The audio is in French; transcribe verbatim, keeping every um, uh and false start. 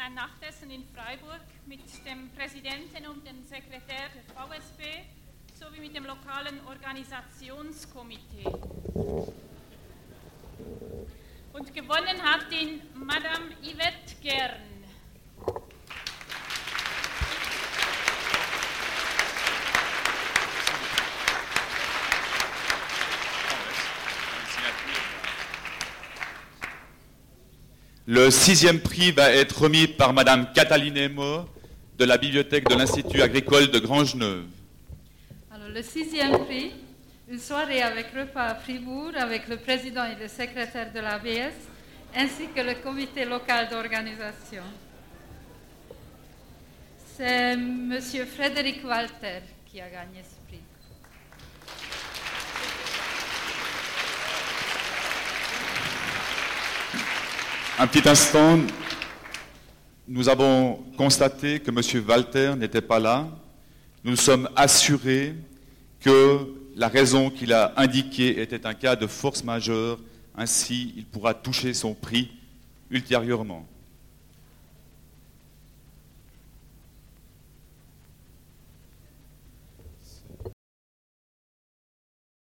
ein Nachtessen in Freiburg mit dem Präsidenten und dem Sekretär der V S B sowie mit dem lokalen Organisationskomitee. Und gewonnen hat ihn Madame Yvette Gern. Le sixième prix va être remis par Madame Cataline Emo de la bibliothèque de l'Institut agricole de Grangeneuve. Alors, le sixième prix, une soirée avec repas à Fribourg avec le président et le secrétaire de l'A B S ainsi que le comité local d'organisation. C'est Monsieur Frédéric Walter qui a gagné ce prix. Un petit instant, nous avons constaté que M. Walter n'était pas là. Nous nous sommes assurés que la raison qu'il a indiquée était un cas de force majeure, ainsi il pourra toucher son prix ultérieurement.